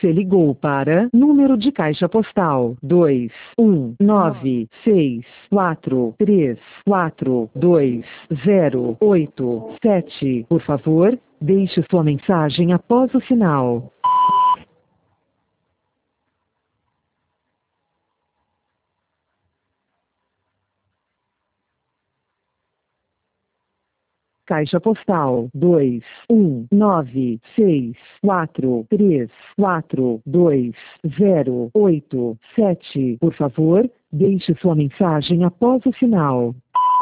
Você ligou para número de caixa postal 21964342087. Por favor, deixe sua mensagem após o sinal. Caixa postal 21964342087. Por favor, deixe sua mensagem após o sinal.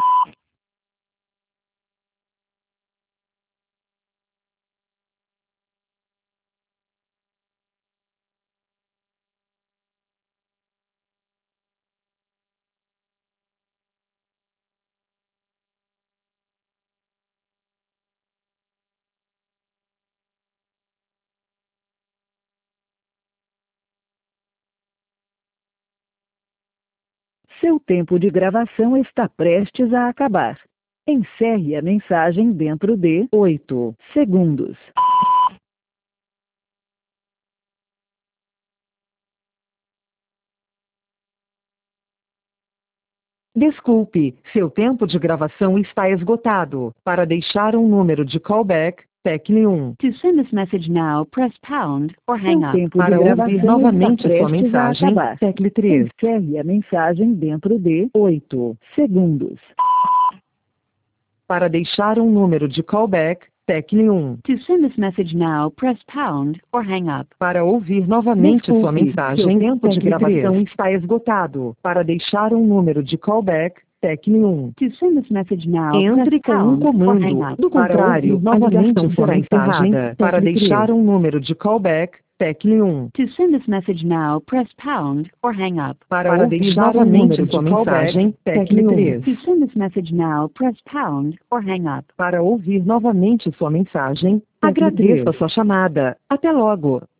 Seu tempo de gravação está prestes a acabar. Encerre a mensagem dentro de 8 segundos. Desculpe, seu tempo de gravação está esgotado. Para deixar um número de callback, tecle 1. To send this message now, press pound or hang Seu up. tempo de gravação novamente sua mensagem, tecle 3. Encerre a mensagem dentro de 8 segundos. Para deixar um número de callback, tecle 1. To send this message now, press pound or hang up. Para ouvir novamente Desculpe, sua mensagem, seu tempo de tecle gravação 3. Está esgotado. Para deixar um número de callback, tecle 1. To send this message now, Entre press com um pound or comando. hang up. Do contrário, Para ouvir novamente novamente sua será mensagem. encerrada. Para Tecle deixar 3. um número de callback, tecle 1. To send this message now, press pound or hang up. Para ouvir novamente sua mensagem, tecle 3. To send this message now, press pound or hang up. Para ouvir novamente sua mensagem, Tecle agradeça 3. sua chamada. Até logo.